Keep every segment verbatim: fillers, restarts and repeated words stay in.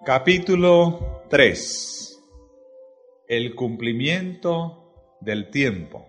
Capítulo tres. El cumplimiento del tiempo.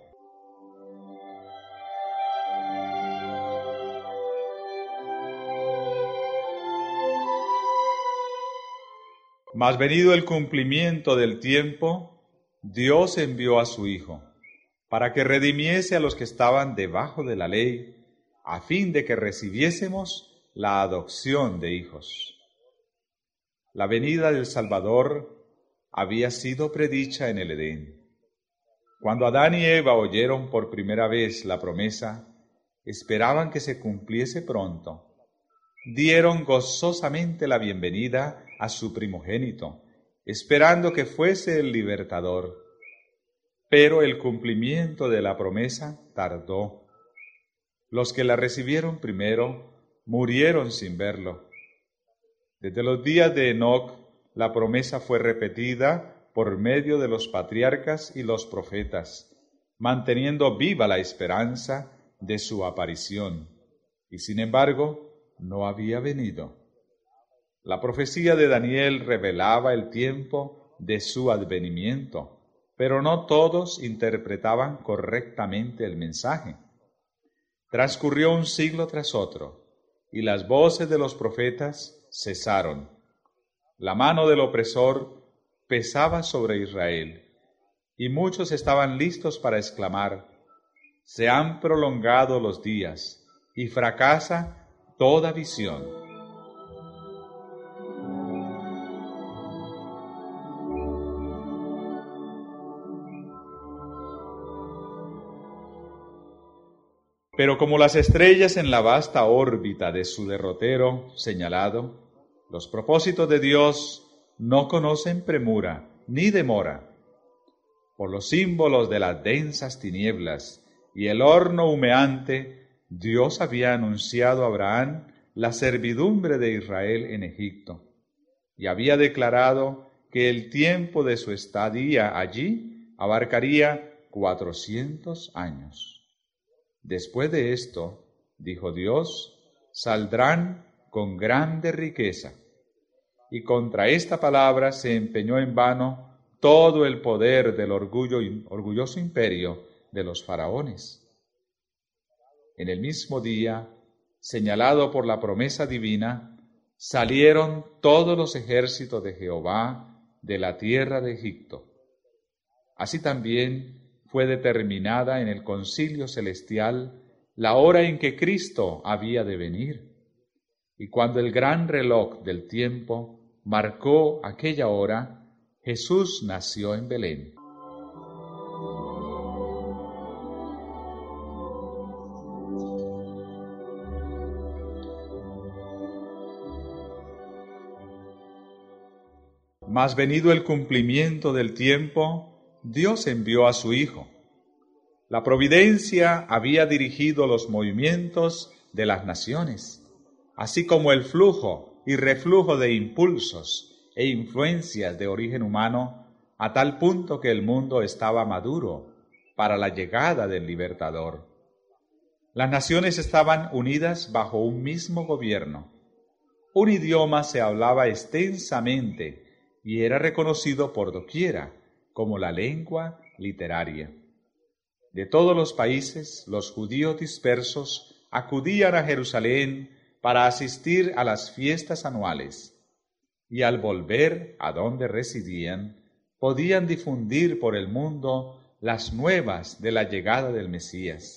Mas venido el cumplimiento del tiempo, Dios envió a su Hijo, para que redimiese a los que estaban debajo de la ley, a fin de que recibiésemos la adopción de hijos. La venida del Salvador había sido predicha en el Edén. Cuando Adán y Eva oyeron por primera vez la promesa, esperaban que se cumpliese pronto. Dieron gozosamente la bienvenida a su primogénito, esperando que fuese el libertador. Pero el cumplimiento de la promesa tardó. Los que la recibieron primero murieron sin verlo. Desde los días de Enoc, la promesa fue repetida por medio de los patriarcas y los profetas, manteniendo viva la esperanza de su aparición. Y sin embargo, no había venido. La profecía de Daniel revelaba el tiempo de su advenimiento, pero no todos interpretaban correctamente el mensaje. Transcurrió un siglo tras otro, y las voces de los profetas cesaron. La mano del opresor pesaba sobre Israel, y muchos estaban listos para exclamar: se han prolongado los días, y fracasa toda visión. Pero como las estrellas en la vasta órbita de su derrotero señalado, los propósitos de Dios no conocen premura ni demora. Por los símbolos de las densas tinieblas y el horno humeante, Dios había anunciado a Abraham la servidumbre de Israel en Egipto, y había declarado que el tiempo de su estadía allí abarcaría cuatrocientos años. Después de esto, dijo Dios, saldrán con grande riqueza. Y contra esta palabra se empeñó en vano todo el poder del orgullo, orgulloso imperio de los faraones. En el mismo día, señalado por la promesa divina, salieron todos los ejércitos de Jehová de la tierra de Egipto. Así también fue determinada en el concilio celestial la hora en que Cristo había de venir. Y cuando el gran reloj del tiempo marcó aquella hora, Jesús nació en Belén. Mas venido el cumplimiento del tiempo, Dios envió a su Hijo. La providencia había dirigido los movimientos de las naciones, así como el flujo y reflujo de impulsos e influencias de origen humano, a tal punto que el mundo estaba maduro para la llegada del libertador. Las naciones estaban unidas bajo un mismo gobierno. Un idioma se hablaba extensamente y era reconocido por doquiera como la lengua literaria. De todos los países, los judíos dispersos acudían a Jerusalén para asistir a las fiestas anuales, y al volver a donde residían, podían difundir por el mundo las nuevas de la llegada del Mesías.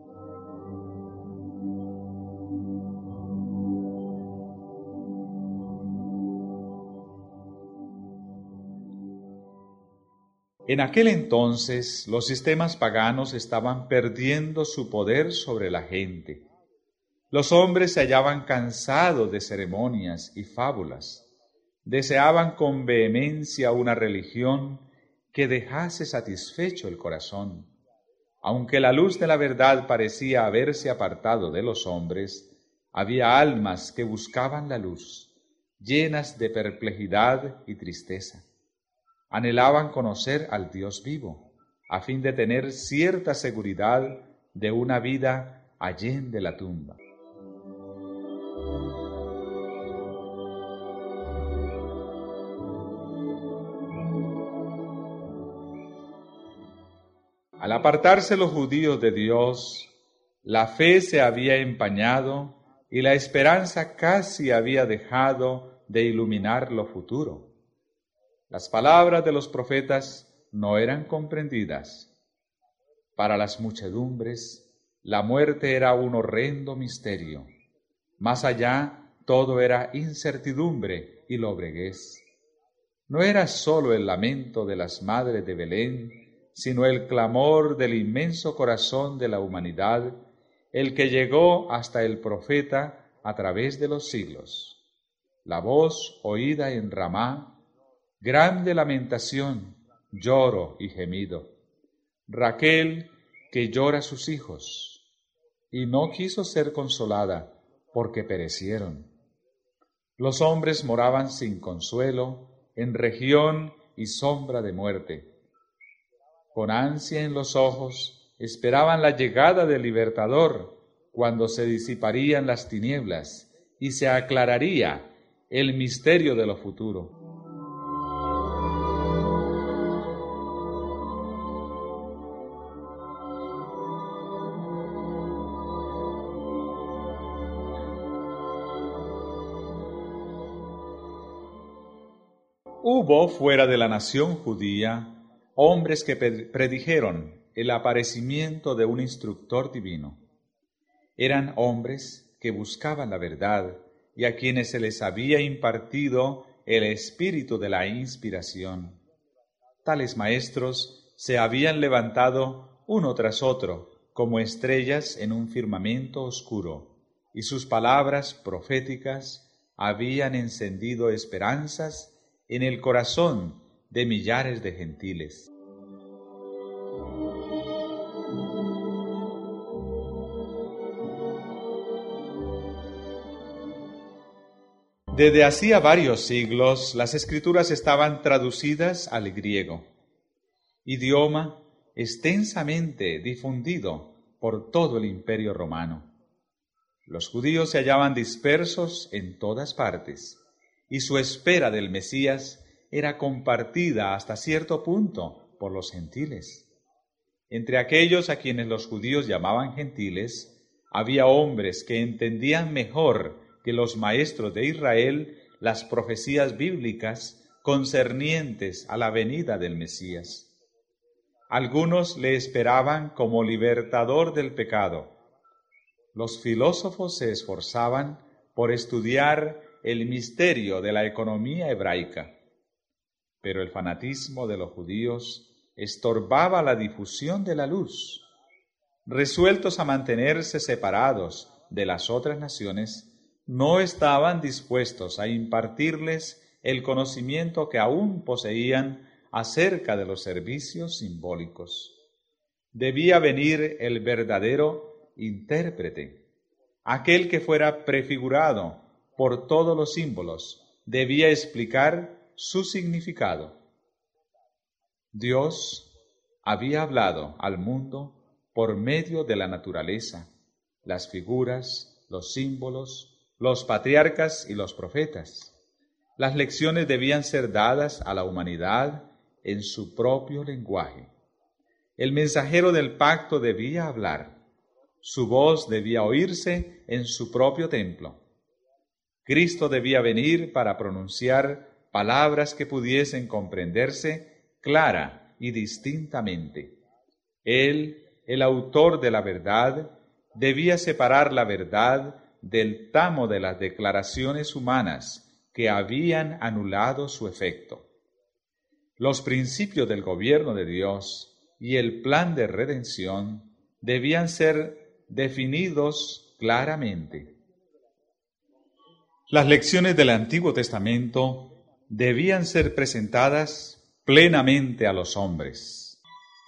En aquel entonces, los sistemas paganos estaban perdiendo su poder sobre la gente. Los hombres se hallaban cansados de ceremonias y fábulas. Deseaban con vehemencia una religión que dejase satisfecho el corazón. Aunque la luz de la verdad parecía haberse apartado de los hombres, había almas que buscaban la luz, llenas de perplejidad y tristeza. Anhelaban conocer al Dios vivo, a fin de tener cierta seguridad de una vida allende la tumba. Al apartarse los judíos de Dios, la fe se había empañado y la esperanza casi había dejado de iluminar lo futuro. Las palabras de los profetas no eran comprendidas. Para las muchedumbres, la muerte era un horrendo misterio. Más allá, todo era incertidumbre y lobreguez. No era sólo el lamento de las madres de Belén, sino el clamor del inmenso corazón de la humanidad, el que llegó hasta el profeta a través de los siglos. La voz oída en Ramá, grande lamentación, lloro y gemido. Raquel, que llora a sus hijos, y no quiso ser consolada, porque perecieron. Los hombres moraban sin consuelo, en región y sombra de muerte. Con ansia en los ojos, esperaban la llegada del Libertador, cuando se disiparían las tinieblas y se aclararía el misterio de lo futuro. Hubo fuera de la nación judía hombres que predijeron el aparecimiento de un instructor divino. Eran hombres que buscaban la verdad y a quienes se les había impartido el espíritu de la inspiración. Tales maestros se habían levantado uno tras otro como estrellas en un firmamento oscuro, y sus palabras proféticas habían encendido esperanzas en el corazón de millares de gentiles. Desde hacía varios siglos, las Escrituras estaban traducidas al griego, idioma extensamente difundido por todo el Imperio Romano. Los judíos se hallaban dispersos en todas partes, y su espera del Mesías era compartida hasta cierto punto por los gentiles. Entre aquellos a quienes los judíos llamaban gentiles, había hombres que entendían mejor que los maestros de Israel las profecías bíblicas concernientes a la venida del Mesías. Algunos le esperaban como libertador del pecado. Los filósofos se esforzaban por estudiar el misterio de la economía hebraica, pero el fanatismo de los judíos estorbaba la difusión de la luz. Resueltos a mantenerse separados de las otras naciones, no estaban dispuestos a impartirles el conocimiento que aún poseían acerca de los servicios simbólicos. Debía venir el verdadero intérprete, aquel que fuera prefigurado por todos los símbolos, debía explicar su significado. Dios había hablado al mundo por medio de la naturaleza, las figuras, los símbolos, los patriarcas y los profetas. Las lecciones debían ser dadas a la humanidad en su propio lenguaje. El mensajero del pacto debía hablar. Su voz debía oírse en su propio templo. Cristo debía venir para pronunciar palabras que pudiesen comprenderse clara y distintamente. Él, el autor de la verdad, debía separar la verdad del tamo de las declaraciones humanas que habían anulado su efecto. Los principios del gobierno de Dios y el plan de redención debían ser definidos claramente. Las lecciones del Antiguo Testamento debían ser presentadas plenamente a los hombres.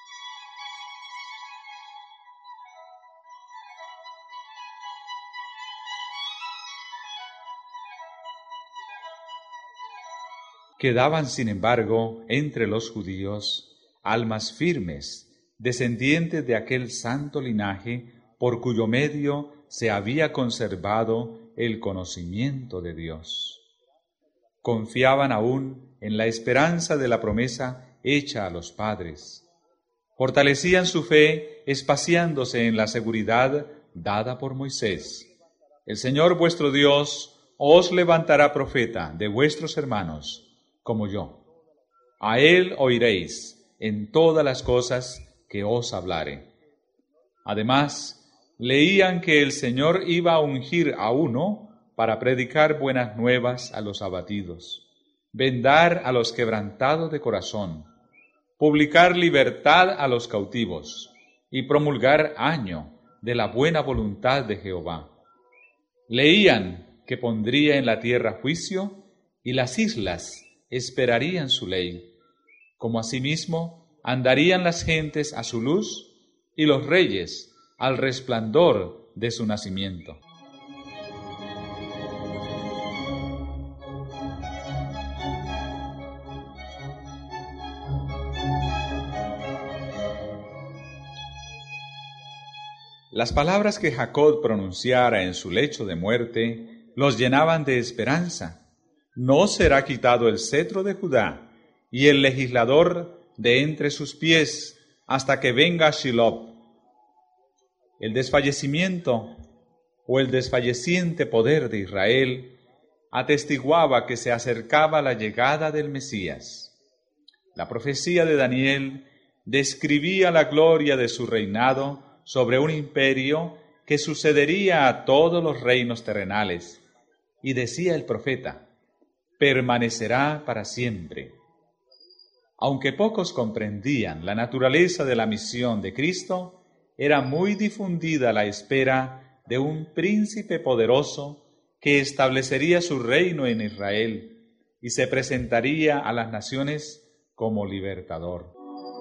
Quedaban, sin embargo, entre los judíos almas firmes, descendientes de aquel santo linaje por cuyo medio se había conservado el conocimiento de Dios. Confiaban aún en la esperanza de la promesa hecha a los padres. Fortalecían su fe espaciándose en la seguridad dada por Moisés. El Señor vuestro Dios os levantará profeta de vuestros hermanos, como yo. A él oiréis en todas las cosas que os hablare. Además, leían que el Señor iba a ungir a uno para predicar buenas nuevas a los abatidos, vendar a los quebrantados de corazón, publicar libertad a los cautivos y promulgar año de la buena voluntad de Jehová. Leían que pondría en la tierra juicio y las islas esperarían su ley, como asimismo andarían las gentes a su luz y los reyes al resplandor de su nacimiento. Las palabras que Jacob pronunciara en su lecho de muerte los llenaban de esperanza. No será quitado el cetro de Judá y el legislador de entre sus pies hasta que venga Shiloh. El desfallecimiento o el desfalleciente poder de Israel atestiguaba que se acercaba la llegada del Mesías. La profecía de Daniel describía la gloria de su reinado sobre un imperio que sucedería a todos los reinos terrenales. Y decía el profeta, permanecerá para siempre. Aunque pocos comprendían la naturaleza de la misión de Cristo, era muy difundida la espera de un príncipe poderoso que establecería su reino en Israel y se presentaría a las naciones como libertador.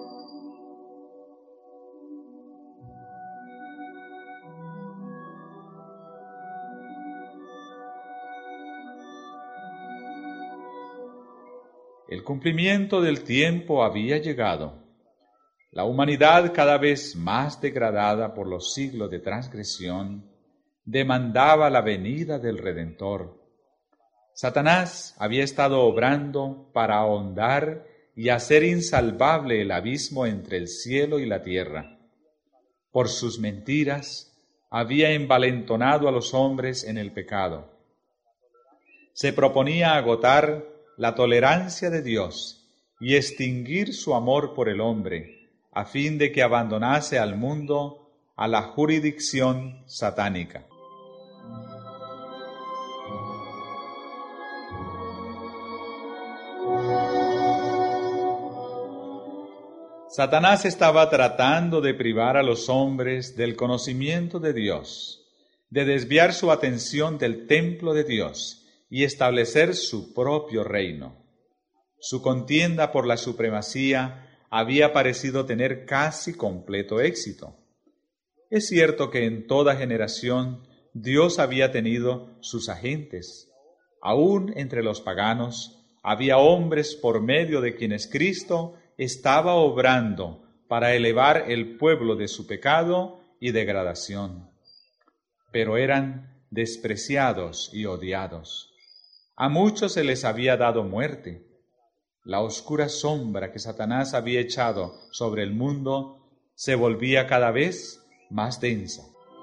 El cumplimiento del tiempo había llegado. La humanidad, cada vez más degradada por los siglos de transgresión, demandaba la venida del Redentor. Satanás había estado obrando para ahondar y hacer insalvable el abismo entre el cielo y la tierra. Por sus mentiras, había envalentonado a los hombres en el pecado. Se proponía agotar la tolerancia de Dios y extinguir su amor por el hombre, a fin de que abandonase al mundo a la jurisdicción satánica. Satanás estaba tratando de privar a los hombres del conocimiento de Dios, de desviar su atención del templo de Dios y establecer su propio reino. Su contienda por la supremacía había parecido tener casi completo éxito. Es cierto que en toda generación Dios había tenido sus agentes. Aún entre los paganos había hombres por medio de quienes Cristo estaba obrando para elevar el pueblo de su pecado y degradación. Pero eran despreciados y odiados. A muchos se les había dado muerte. La oscura sombra que Satanás había echado sobre el mundo se volvía cada vez más densa.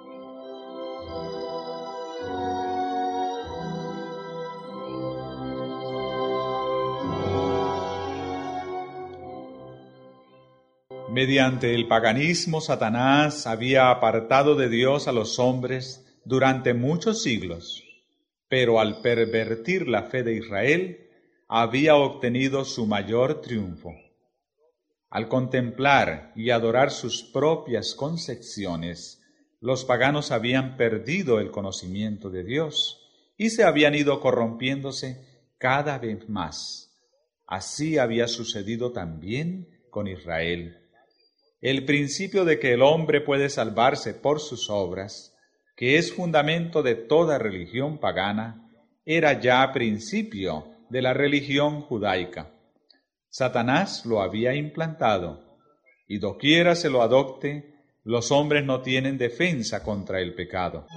Mediante el paganismo, Satanás había apartado de Dios a los hombres durante muchos siglos, pero al pervertir la fe de Israel, había obtenido su mayor triunfo. Al contemplar y adorar sus propias concepciones, los paganos habían perdido el conocimiento de Dios y se habían ido corrompiéndose cada vez más. Así había sucedido también con Israel. El principio de que el hombre puede salvarse por sus obras, que es fundamento de toda religión pagana, era ya principio de la religión judaica. Satanás lo había implantado, y doquiera se lo adopte, los hombres no tienen defensa contra el pecado.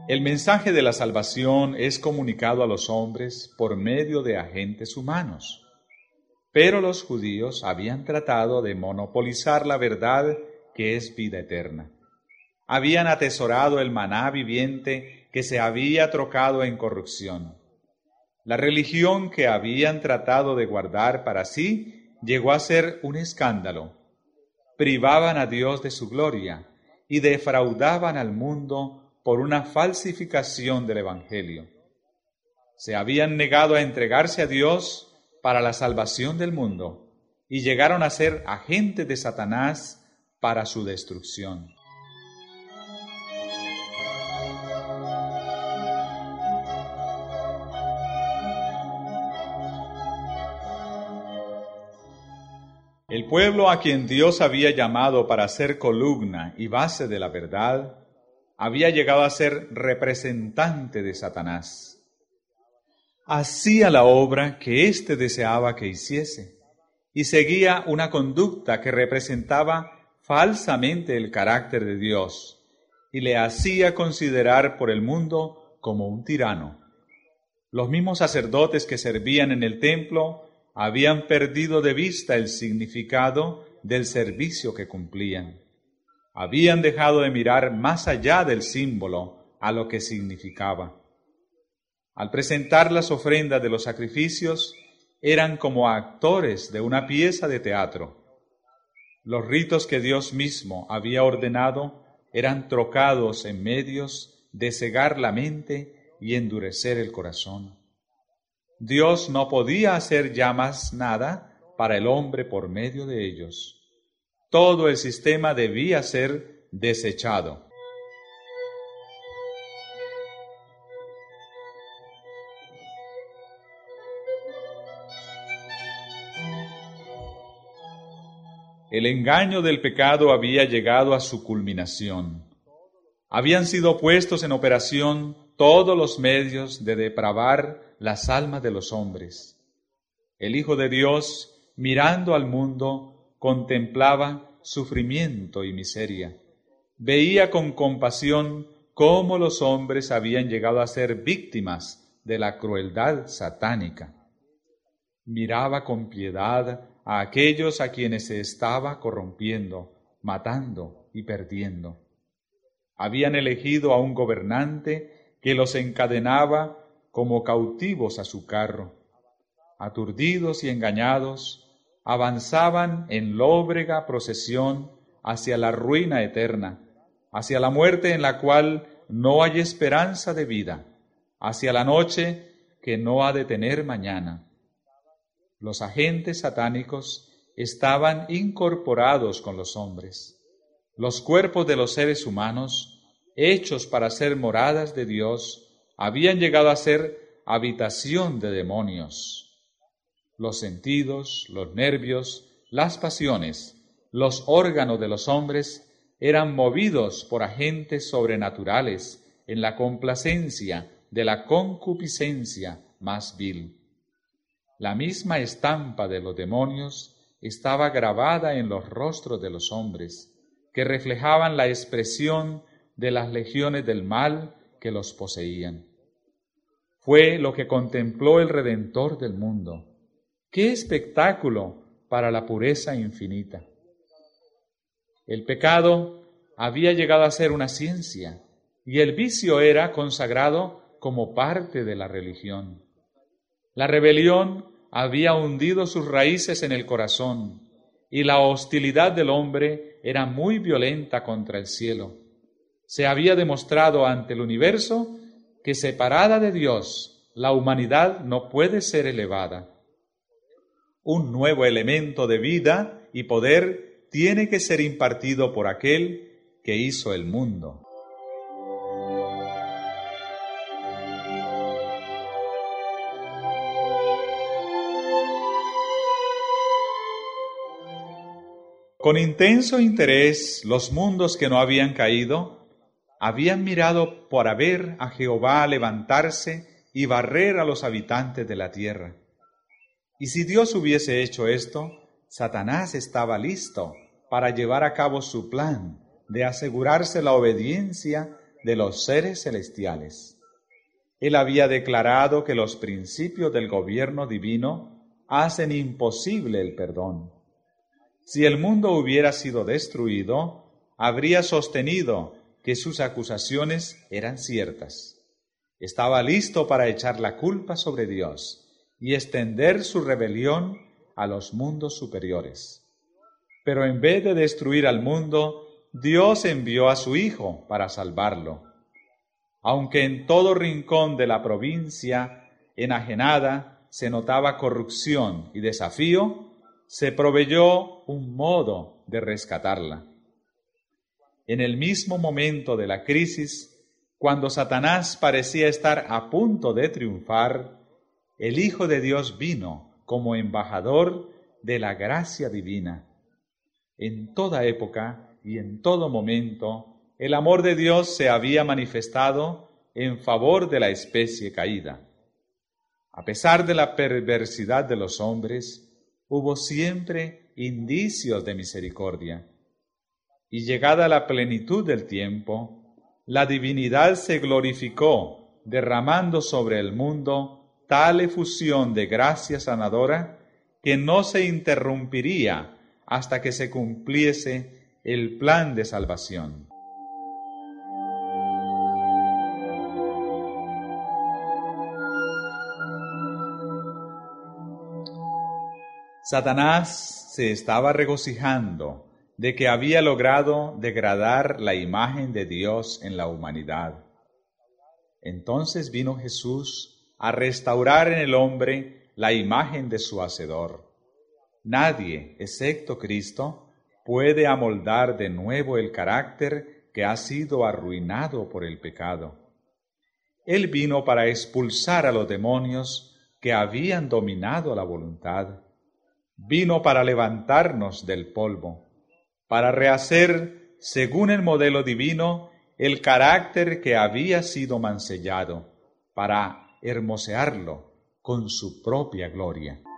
El mensaje de la salvación es comunicado a los hombres por medio de agentes humanos, pero los judíos habían tratado de monopolizar la verdad que es vida eterna. Habían atesorado el maná viviente que se había trocado en corrupción. La religión que habían tratado de guardar para sí llegó a ser un escándalo. Privaban a Dios de su gloria y defraudaban al mundo por una falsificación del Evangelio. Se habían negado a entregarse a Dios para la salvación del mundo y llegaron a ser agentes de Satanás para su destrucción. El pueblo a quien Dios había llamado para ser columna y base de la verdad, había llegado a ser representante de Satanás. Hacía la obra que éste deseaba que hiciese y seguía una conducta que representaba falsamente el carácter de Dios y le hacía considerar por el mundo como un tirano. Los mismos sacerdotes que servían en el templo habían perdido de vista el significado del servicio que cumplían. Habían dejado de mirar más allá del símbolo a lo que significaba. Al presentar las ofrendas de los sacrificios, eran como actores de una pieza de teatro. Los ritos que Dios mismo había ordenado eran trocados en medios de cegar la mente y endurecer el corazón. Dios no podía hacer ya más nada para el hombre por medio de ellos. Todo el sistema debía ser desechado. El engaño del pecado había llegado a su culminación. Habían sido puestos en operación todos los medios de depravar las almas de los hombres. El Hijo de Dios, mirando al mundo, contemplaba sufrimiento y miseria. Veía con compasión cómo los hombres habían llegado a ser víctimas de la crueldad satánica. Miraba con piedad a aquellos a quienes se estaba corrompiendo, matando y perdiendo. Habían elegido a un gobernante que los encadenaba como cautivos a su carro. Aturdidos y engañados, avanzaban en lóbrega procesión hacia la ruina eterna, hacia la muerte en la cual no hay esperanza de vida, hacia la noche que no ha de tener mañana. Los agentes satánicos estaban incorporados con los hombres. Los cuerpos de los seres humanos, hechos para ser moradas de Dios, habían llegado a ser habitación de demonios. Los sentidos, los nervios, las pasiones, los órganos de los hombres eran movidos por agentes sobrenaturales en la complacencia de la concupiscencia más vil. La misma estampa de los demonios estaba grabada en los rostros de los hombres, que reflejaban la expresión de las legiones del mal que los poseían. Fue lo que contempló el Redentor del mundo. ¡Qué espectáculo para la pureza infinita! El pecado había llegado a ser una ciencia y el vicio era consagrado como parte de la religión. La rebelión había hundido sus raíces en el corazón y la hostilidad del hombre era muy violenta contra el cielo. Se había demostrado ante el universo que separada de Dios, la humanidad no puede ser elevada. Un nuevo elemento de vida y poder tiene que ser impartido por aquel que hizo el mundo. Con intenso interés, los mundos que no habían caído habían mirado para ver a Jehová levantarse y barrer a los habitantes de la tierra. Y si Dios hubiese hecho esto, Satanás estaba listo para llevar a cabo su plan de asegurarse la obediencia de los seres celestiales. Él había declarado que los principios del gobierno divino hacen imposible el perdón. Si el mundo hubiera sido destruido, habría sostenido que sus acusaciones eran ciertas. Estaba listo para echar la culpa sobre Dios y extender su rebelión a los mundos superiores. Pero en vez de destruir al mundo, Dios envió a su Hijo para salvarlo. Aunque en todo rincón de la provincia enajenada se notaba corrupción y desafío, se proveyó un modo de rescatarla. En el mismo momento de la crisis, cuando Satanás parecía estar a punto de triunfar, el Hijo de Dios vino como embajador de la gracia divina. En toda época y en todo momento, el amor de Dios se había manifestado en favor de la especie caída. A pesar de la perversidad de los hombres, hubo siempre indicios de misericordia. Y llegada la plenitud del tiempo, la divinidad se glorificó, derramando sobre el mundo tal efusión de gracia sanadora que no se interrumpiría hasta que se cumpliese el plan de salvación. Satanás se estaba regocijando de que había logrado degradar la imagen de Dios en la humanidad. Entonces vino Jesús a restaurar en el hombre la imagen de su Hacedor. Nadie, excepto Cristo, puede amoldar de nuevo el carácter que ha sido arruinado por el pecado. Él vino para expulsar a los demonios que habían dominado la voluntad. Vino para levantarnos del polvo, para rehacer, según el modelo divino, el carácter que había sido mancillado, para hermosearlo con su propia gloria.